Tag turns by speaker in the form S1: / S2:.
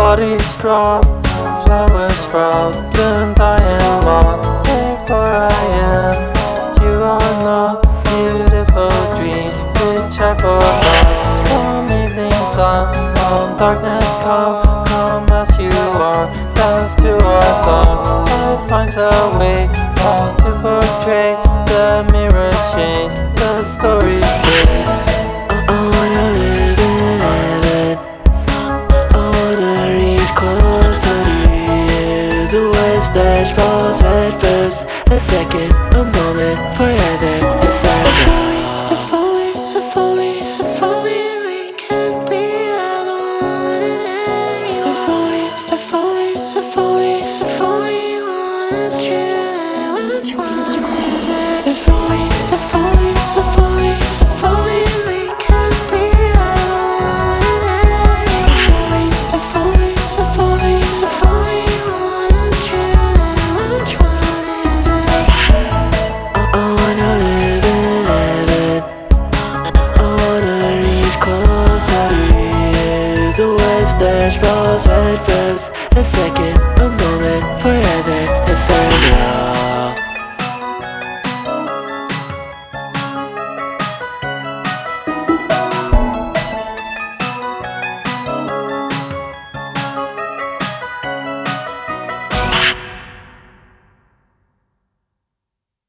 S1: Bodies drop, flowers sprout, then die and walk. Therefore I am. You are not beautiful dream, which I forgot. Come evening sun, come darkness come, come as you are. Dance to our song. It finds a way how to portray. The mirror change, the story stays.
S2: I wanna live in heaven. I wanna reach closer to you. The west dash falls head first. A second, a moment, forever.